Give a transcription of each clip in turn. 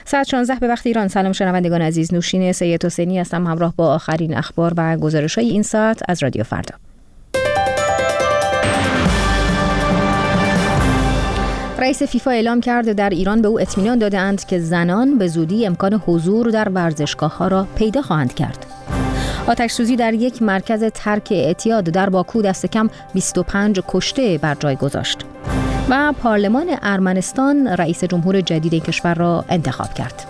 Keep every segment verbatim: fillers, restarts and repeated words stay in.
ساعت شانزده به وقت ایران. سلام شنوندگان عزیز، نوشین سید حسینی هستم همراه با آخرین اخبار و گزارش‌های این ساعت از رادیو فردا. رئیس فیفا اعلام کرد در ایران به او اطمینان داده‌اند که زنان به زودی امکان حضور در ورزشگاه‌ها را پیدا خواهند کرد. آتش‌سوزی در یک مرکز ترک اعتیاد در باکو دست کم بیست و پنج کشته بر جای گذاشت. و پارلمان ارمنستان رئیس جمهور جدید کشور را انتخاب کرد.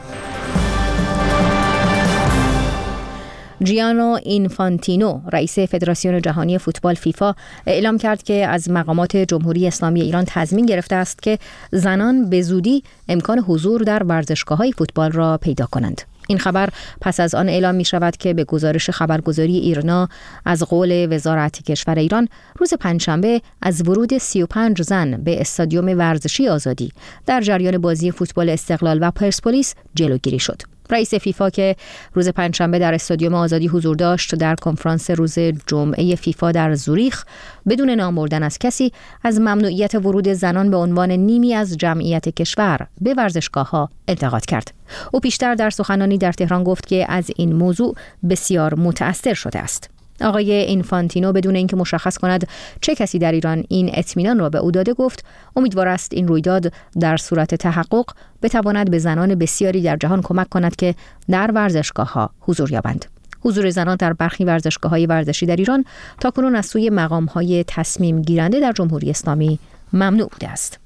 جیانو اینفانتینو رئیس فدراسیون جهانی فوتبال فیفا اعلام کرد که از مقامات جمهوری اسلامی ایران تضمین گرفته است که زنان به زودی امکان حضور در ورزشگاه‌های فوتبال را پیدا کنند. این خبر پس از آن اعلام می شود که به گزارش خبرگزاری ایرنا از قول وزارت کشور ایران روز پنجشنبه از ورود سی و پنج زن به استادیوم ورزشی آزادی در جریان بازی فوتبال استقلال و پرسپولیس جلوگیری شد. رئیس فیفا که روز پنجشنبه در استادیوم آزادی حضور داشت در کنفرانس روز جمعه فیفا در زوریخ بدون نام بردن از کسی از ممنوعیت ورود زنان به عنوان نیمی از جمعیت کشور به ورزشگاه‌ها انتقاد کرد. او پیشتر در سخنرانی در تهران گفت که از این موضوع بسیار متأثر شده است. آقای اینفانتینو بدون اینکه مشخص کند چه کسی در ایران این اطمینان را به او داده گفت امیدوار است این رویداد در صورت تحقق بتواند به زنان بسیاری در جهان کمک کند که در ورزشگاه‌ها حضور یابند. حضور زنان در برخی ورزشگاه‌های ورزشی در ایران تاکنون از سوی مقام‌های تصمیم گیرنده در جمهوری اسلامی ممنوع بوده است.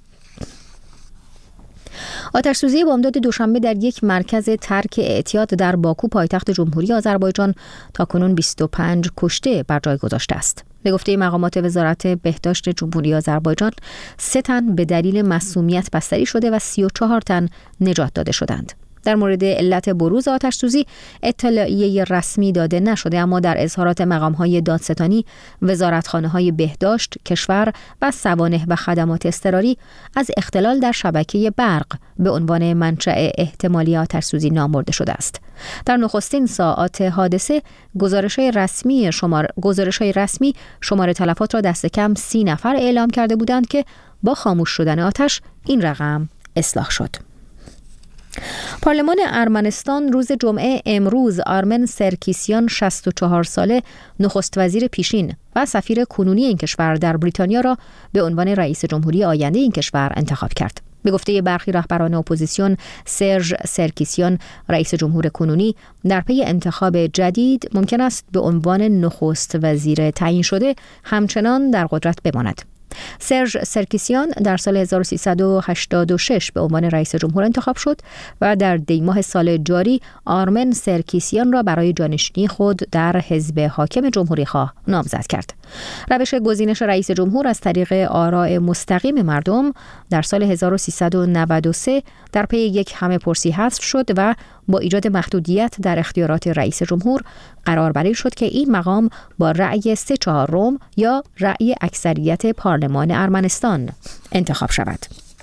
آتش‌سوزی بامداد دوشنبه در یک مرکز ترک اعتیاد در باکو پایتخت جمهوری آذربایجان تاکنون بیست و پنج کشته بر جای گذاشته است. به گفته مقامات وزارت بهداشت جمهوری آذربایجان، سه تن به دلیل مسمومیت بستری شده و سی و چهار تن نجات داده شدند. در مورد علت بروز آتش‌سوزی اطلاعیه رسمی داده نشده، اما در اظهارات مقام‌های دادستانی، وزارتخانه‌های بهداشت کشور و سوانح و خدمات اضطراری از اختلال در شبکه برق به عنوان منشأ احتمالی آتش‌سوزی نام برده شده است. در نخستین ساعات حادثه گزارش‌های رسمی شمار گزارش‌های رسمی شمار تلفات را دست کم سی نفر اعلام کرده بودند که با خاموش شدن آتش این رقم اصلاح شد. پارلمان ارمنستان روز جمعه امروز آرمن سرکیسیان شصت و چهار ساله نخست وزیر پیشین و سفیر کنونی این کشور در بریتانیا را به عنوان رئیس جمهوری آینده این کشور انتخاب کرد. به گفته برخی رهبران اپوزیسیون، سرژ سرکیسیان رئیس جمهور کنونی در پی انتخاب جدید ممکن است به عنوان نخست وزیر تعیین شده همچنان در قدرت بماند. سرژ سرکیسیان در سال هزار و سیصد و هشتاد و شش به عنوان رئیس جمهور انتخاب شد و در دی ماه سال جاری آرمن سرکیسیان را برای جانشینی خود در حزب حاکم جمهوری‌خواه نامزد کرد. روش گزینش رئیس جمهور از طریق آراء مستقیم مردم در سال هزار و سیصد و نود و سه در پی یک همه‌پرسی حذف شد و با ایجاد محدودیت در اختیارات رئیس جمهور قرار بر این شد که این مقام با رأی سه چهارم یا رأی اکثریت پارلمان ارمنستان انتخاب شود.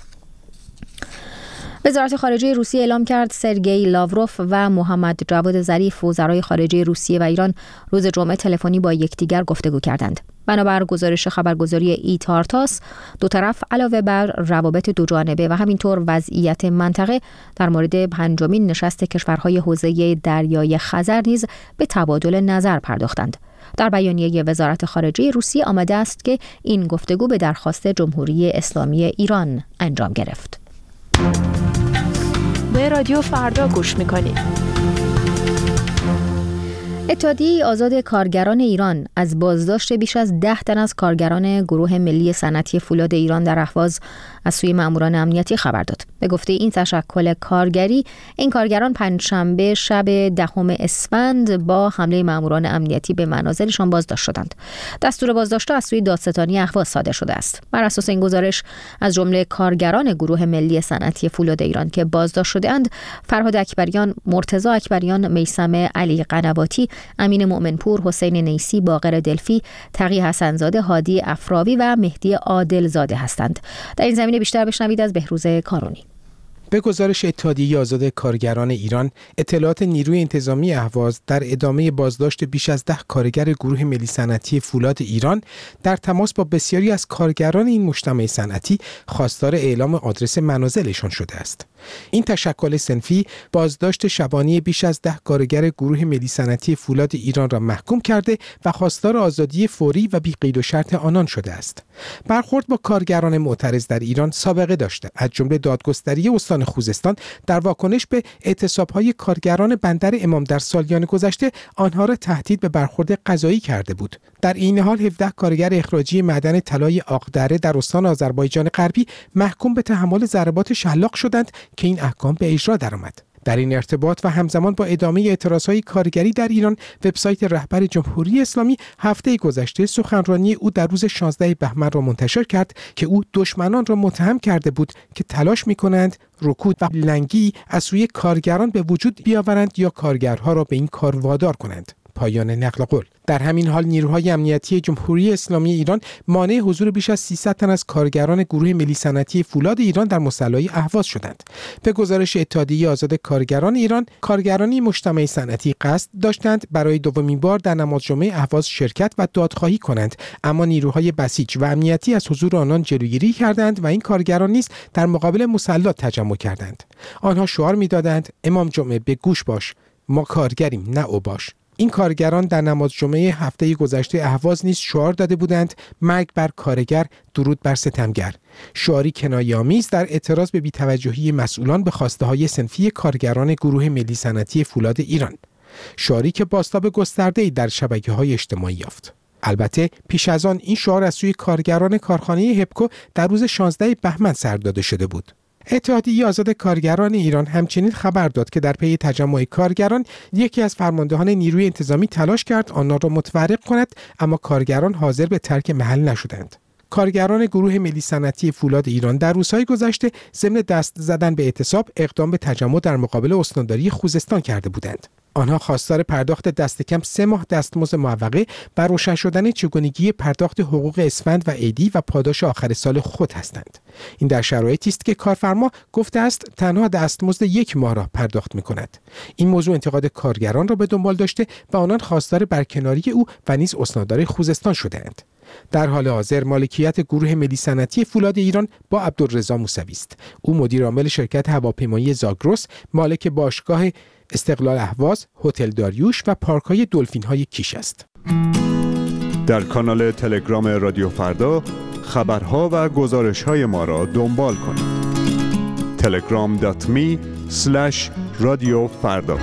وزارت خارجه روسیه اعلام کرد سرگئی لاوروف و محمد جواد ظریف وزرای خارجه روسیه و ایران روز جمعه تلفنی با یکدیگر گفتگو کردند. بنابر گزارش خبرگزاری ایتارتاس، دو طرف علاوه بر روابط دو جانبه و همینطور وضعیت منطقه در مورد پنجمین نشست کشورهای حوزه دریای خزر نیز به تبادل نظر پرداختند. در بیانیه وزارت خارجه روسیه آمده است که این گفتگو به درخواست جمهوری اسلامی ایران انجام گرفت. به رادیو فردا گوش میکنید. اتحادیه آزاد کارگران ایران از بازداشت بیش از ده تن از کارگران گروه ملی صنعتی فولاد ایران در اهواز از سوی ماموران امنیتی خبر داد. به گفته این تشکل کارگری، این کارگران پنجشنبه شب دهم اسفند با حمله ماموران امنیتی به منازلشان بازداشت شدند. دستور بازداشت از سوی دادستانی اهواز صادر شده است. بر اساس این گزارش، از جمله کارگران گروه ملی صنعتی فولاد ایران که بازداشت شده‌اند، فرهاد اکبریان، مرتضی اکبریان، میثم علی قنواتی، امین مؤمنپور، حسین نیسی، باقر دلفی، تقی حسنزاده، هادی افراوی و مهدی عادل زاده هستند. در این زمینه بیشتر بشنوید از بهروز کارونی. به گزارش اتحادیه آزاد کارگران ایران، اطلاعات نیروی انتظامی اهواز در ادامه بازداشت بیش از ده کارگر گروه ملی صنعتی فولاد ایران در تماس با بسیاری از کارگران این مجتمع صنعتی خواستار اعلام آدرس منازلشان شده است. این تشکل صنفی بازداشت شبانه بیش از ده کارگر گروه ملی صنعتی فولاد ایران را محکوم کرده و خواستار آزادی فوری و بی قید و شرط آنان شده است. برخورد با کارگران معترض در ایران سابقه داشته، از جمله دادگستری استان خوزستان در واکنش به اعتصاب‌های کارگران بندر امام در سالیان گذشته آنها را تهدید به برخورد قضایی کرده بود. در این حال هفده کارگر اخراجی معدن طلای آقدره در استان آذربایجان غربی محکوم به تحمل ضربات شلاق شدند که این احکام به اجرا درآمد. در این ارتباط و همزمان با ادامه اعتراضهای کارگری در ایران، وبسایت رهبر جمهوری اسلامی هفته گذشته سخنرانی او در روز شانزدهم بهمن را منتشر کرد که او دشمنان را متهم کرده بود که تلاش می‌کنند رکود و لنگی از سوی کارگران به وجود بیاورند یا کارگرها را به این کار وادار کنند. پایان نقل قول. در همین حال نیروهای امنیتی جمهوری اسلامی ایران مانع حضور بیش از سیصد تن از کارگران گروه ملی صنعتی فولاد ایران در مصلی اهواز شدند. به گزارش اتحادیه آزاد کارگران ایران، کارگرانی مجتمع صنعتی قصد داشتند برای دومین بار در نماز جمعه اهواز شرکت و دادخواهی کنند، اما نیروهای بسیج و امنیتی از حضور آنان جلوگیری کردند و این کارگران نیز در مقابل مصلی تجمع کردند. آنها شعار می‌دادند امام جمعه به گوش باش، ما کارگریم نه اوباش. این کارگران در نماز جمعه هفته گذشته اهواز نیز شعار داده بودند مرگ بر کارگر، درود بر ستمگر. شعاری کنایه‌آمیز در اعتراض به بی‌توجهی مسئولان به خواسته‌های صنفی کارگران گروه ملی صنعتی فولاد ایران. شعاری که بازتاب گسترده‌ای در شبکه‌های اجتماعی یافت. البته پیش از آن این شعار از سوی کارگران کارخانه هپکو در روز شانزدهم بهمن سر داده شده بود. اتحادیه آزاد کارگران ایران همچنین خبر داد که در پی تجمع کارگران یکی از فرماندهان نیروی انتظامی تلاش کرد آنها را متفرق کند، اما کارگران حاضر به ترک محل نشدند. کارگران گروه ملی صنعتی فولاد ایران در روزهای گذشته ضمن دست زدن به اعتصاب اقدام به تجمع در مقابل استانداری خوزستان کرده بودند. آنها خواستار پرداخت دست کم سه ماه دستمزد معوقه و روشن شدن چگونگی پرداخت حقوق اسفند و عیدی و پاداش آخر سال خود هستند. این در شرایطی است که کارفرما گفته است تنها دستمزد یک ماه را پرداخت می‌کند. این موضوع انتقاد کارگران را به دنبال داشته و آنان خواستار برکناری او و نیز استاندار خوزستان شده‌اند. در حال حاضر مالکیت گروه ملی صنعتی فولاد ایران با عبدالرضا موسوی است. او مدیر عامل شرکت هواپیمایی زاگرس، مالک باشگاه استقلال اهواز، هتل داریوش و پارک‌های دلفین‌های کیش است. در کانال تلگرام رادیو فردا خبرها و گزارش‌های ما را دنبال کنید. تلگرام دات می اسلش رادیو فردا.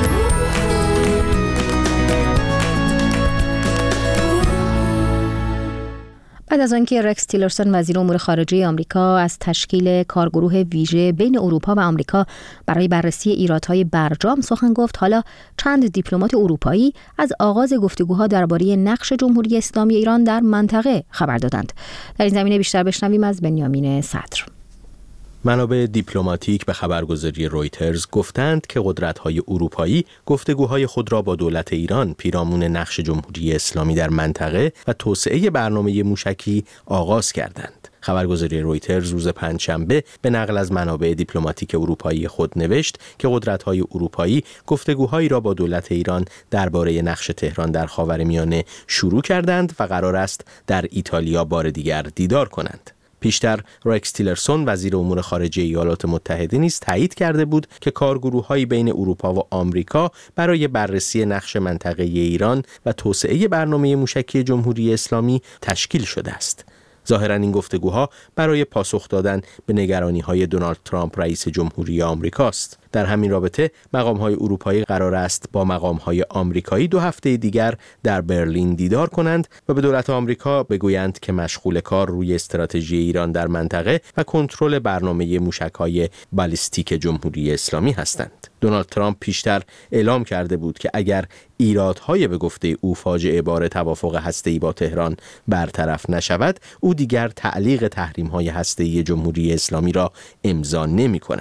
بعد از آنکه رکس تیلرسون وزیر امور خارجه آمریکا از تشکیل کارگروه ویژه بین اروپا و آمریکا برای بررسی ایرادهای برجام سخن گفت، حالا چند دیپلمات اروپایی از آغاز گفتگوها درباره نقش جمهوری اسلامی ایران در منطقه خبر دادند. در این زمینه بیشتر بشنویم از بنیامین صدر. منابع دیپلماتیک به خبرگزاری رویترز گفتند که قدرت‌های اروپایی گفتگوهای خود را با دولت ایران پیرامون نقش جمهوری اسلامی در منطقه و توسعه برنامه موشکی آغاز کردند. خبرگزاری رویترز روز پنجشنبه به نقل از منابع دیپلماتیک اروپایی خود نوشت که قدرت‌های اروپایی گفتگوهایی را با دولت ایران درباره نقش تهران در خاورمیانه شروع کردند و قرار است در ایتالیا بار دیگر دیدار کنند. پیشتر رکس تیلرسون وزیر امور خارجه ایالات متحده نیز تایید کرده بود که کارگروه‌هایی بین اروپا و آمریکا برای بررسی نقش منطقه ایران و توسعه برنامه موشکی جمهوری اسلامی تشکیل شده است. ظاهراً این گفتگوها برای پاسخ دادن به نگرانی‌های دونالد ترامپ رئیس جمهوری آمریکاست. در همین رابطه مقام‌های اروپایی قرار است با مقام‌های آمریکایی دو هفته دیگر در برلین دیدار کنند و به دولت آمریکا بگویند که مشغول کار روی استراتژی ایران در منطقه و کنترل برنامه موشک‌های بالیستیک جمهوری اسلامی هستند. دونالد ترامپ پیشتر اعلام کرده بود که اگر ایرادهای به گفته او فاجعه بار توافق هسته‌ای با تهران برطرف نشود، او دیگر تعلیق تحریم‌های هسته‌ای جمهوری اسلامی را امضا نمی‌کند.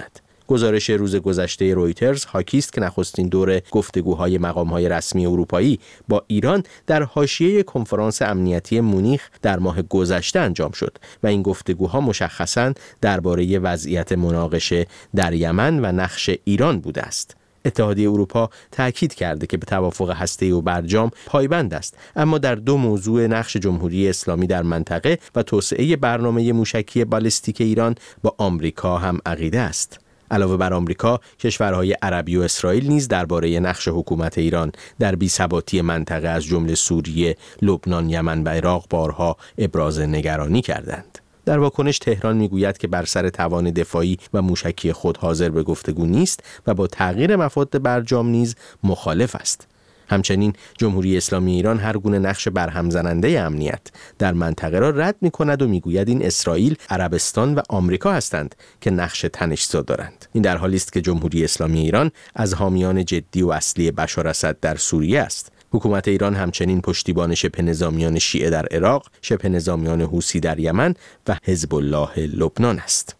گزارش روز گذشته رویترز حاکی است که نخستین دور گفتگوهای مقام‌های رسمی اروپایی با ایران در حاشیه کنفرانس امنیتی مونیخ در ماه گذشته انجام شد و این گفتگوها مشخصاً درباره وضعیت مناقشه در یمن و نقش ایران بوده است. اتحادیه اروپا تأکید کرده که به توافق هسته‌ای و برجام پایبند است، اما در دو موضوع نقش جمهوری اسلامی در منطقه و توسعه برنامه موشکی بالستیک ایران با آمریکا هم عقیده است. علاوه بر آمریکا، کشورهای عربی و اسرائیل نیز درباره نقش حکومت ایران در بی‌ثباتی منطقه از جمله سوریه، لبنان، یمن و عراق بارها ابراز نگرانی کردند. در واکنش تهران میگوید که بر سر توان دفاعی و موشکی خود حاضر به گفتگو نیست و با تغییر مفاد برجام نیز مخالف است. همچنین جمهوری اسلامی ایران هر گونه نقش برهم زننده امنیت در منطقه را رد می‌کند و میگوید این اسرائیل، عربستان و آمریکا هستند که نقش تنش‌زا دارند. این در حالی است که جمهوری اسلامی ایران از حامیان جدی و اصلی بشار اسد در سوریه است. حکومت ایران همچنین پشتیبان شبه نظامیان شیعه در عراق، شبه نظامیان حوثی در یمن و حزب الله لبنان است.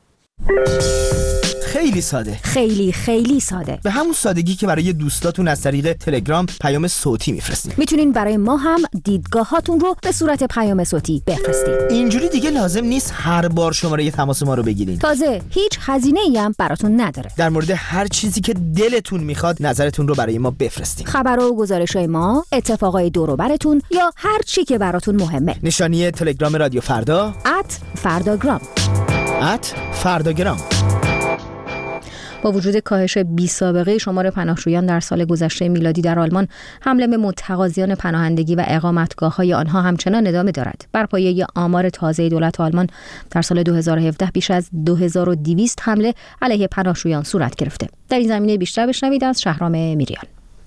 خیلی ساده، خیلی خیلی ساده، به همون سادگی که برای دوستاتون از طریق تلگرام پیام صوتی میفرستین. میتونین برای ما هم دیدگاهاتون رو به صورت پیام صوتی بفرستین. اینجوری دیگه لازم نیست هر بار شماره تماس ما رو بگیرین. تازه هیچ هزینه‌ای هم براتون نداره. در مورد هر چیزی که دلتون میخواد نظرتون رو برای ما بفرستین. خبر و گزارش‌های ما، اتفاقای دور و براتون یا هر چی که براتون مهمه. نشانی تلگرام رادیو فردا ات فرداگرام ات فرداگرام. با وجود کاهش بی‌سابقه شمار پناهجویان در سال گذشته میلادی در آلمان، حمله به متقاضیان پناهندگی و اقامتگاه‌های آنها همچنان ادامه دارد. بر پایه آمار تازه دولت آلمان در سال دو هزار و هفده بیش از دو هزار و دویست حمله علیه پناهجویان صورت گرفته. در این زمینه بیشتر بشنوید از شهرام میریان.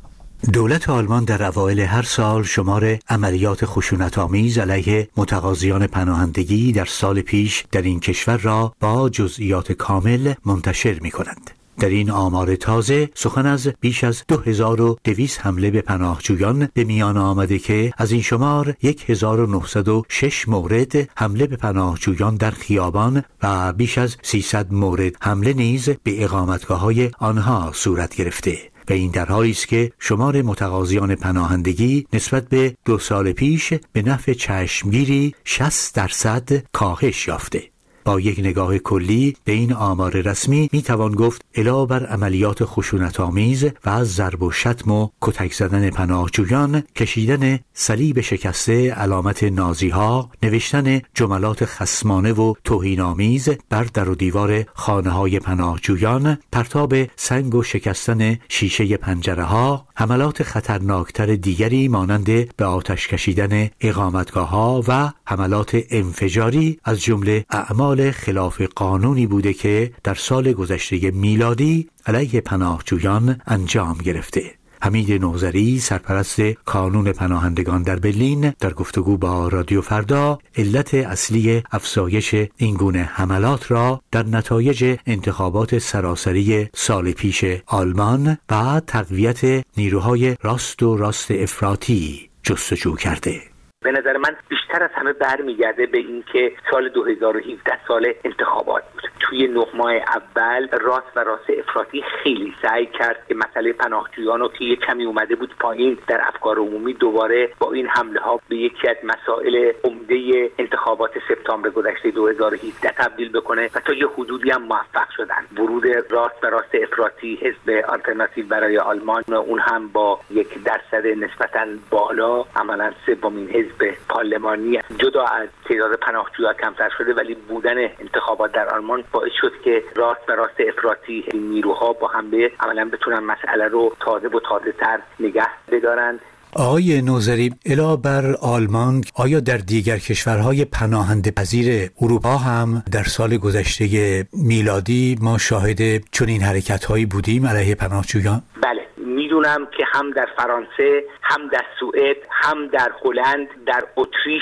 دولت آلمان در اوایل هر سال شمار عملیات خشونت‌آمیز علیه متقاضیان پناهندگی در سال پیش در این کشور را با جزئیات کامل منتشر می‌کنند. در این آمار تازه سخن از بیش از دو هزار و دویست حمله به پناهجویان به میان آمده که از این شمار هزار و نهصد و شش مورد حمله به پناهجویان در خیابان و بیش از سیصد مورد حمله نیز به اقامتگاه‌های آنها صورت گرفته. و این در حالی است که شمار متقاضیان پناهندگی نسبت به دو سال پیش به نفع چشمگیری شصت درصد کاهش یافته. با یک نگاه کلی به این آمار رسمی می توان گفت علاوه بر عملیات خشونت‌آمیز و از ضرب و شتم و کتک زدن پناهجویان، کشیدن صلیب شکسته علامت نازی‌ها، نوشتن جملات خصمانه و توهین‌آمیز بر در و دیوار خانه‌های پناهجویان، پرتاب سنگ و شکستن شیشه پنجره‌ها، حملات خطرناکتر دیگری مانند به آتش کشیدن اقامتگاه‌ها و حملات انفجاری از جمله اعمال خلاف قانونی بوده که در سال گذشته میلادی علیه پناهجویان انجام گرفته. حمید نوذری، سرپرست کانون پناهندگان در برلین، در گفتگو با رادیو فردا علت اصلی افزایش این گونه حملات را در نتایج انتخابات سراسری سال پیش آلمان و تقویت نیروهای راست و راست افراطی جستجو کرده. به نظر من بیشتر از همه برمیگرده به این که سال دو هزار و هفده سال انتخابات بود. توی نه ماه اول راست و راست افراطی خیلی سعی کرد که مسئله پناهجویان رو که یک کمی اومده بود پایین در افکار عمومی، دوباره با این حمله ها به یکی از مسائل عمده انتخابات سپتامبر گذشته دو هزار و هفده تبدیل بکنه و تا یه حدودی هم موفق شدن. ورود راست و راست افراطی حزب آلترناتیو برای آلمان، اون هم با یک درصد نسبتاً بالا، عملاً سومین حزب پارلمانی جدا از تعداد پناهجویان کمتر شده، ولی بودن انتخابات در آلمان باعث شد که راست و راست افراطی نیروها با هم به عملاً بتونن مسئله رو تازه و تازه تر نگه بدارن. آقای نوذری، علاوه بر آلمان آیا در دیگر کشورهای پناهنده پذیر اروپا هم در سال گذشته میلادی ما شاهد چنین حرکت‌هایی بودیم علیه پناهجویان؟ بله، میدونم که هم در فرانسه، هم در سوئد، هم در هلند، در اتریش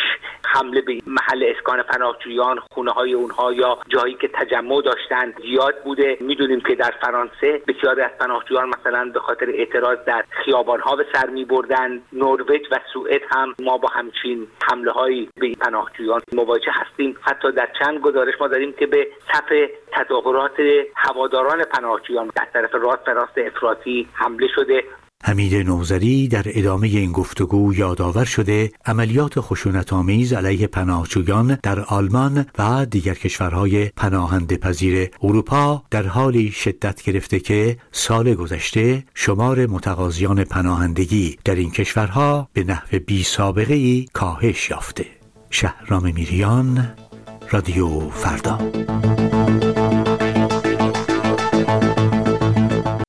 حمله به محل اسکان پناهجویان، خونه های اونها یا جایی که تجمع داشتن زیاد بوده. میدونیم که در فرانسه بسیاری از پناهجویان مثلا به خاطر اعتراض در خیابان‌ها به سر می‌بردند. نروژ و سوئد هم ما با همچین حمله‌هایی به پناهجویان مواجه هستیم. حتی در چند گزارش ما داریم که به صف تظاهرات هواداران پناهجویان در طرف راست و راست افراطی حمله شده. حمید نوذری در ادامه این گفتگو یادآور شده عملیات خشونت‌آمیز علیه پناهجویان در آلمان و دیگر کشورهای پناهنده پذیر اروپا در حالی شدت گرفته که سال گذشته شمار متقاضیان پناهندگی در این کشورها به نحو بی سابقه‌ای کاهش یافته. شهرام میریان، رادیو فردا.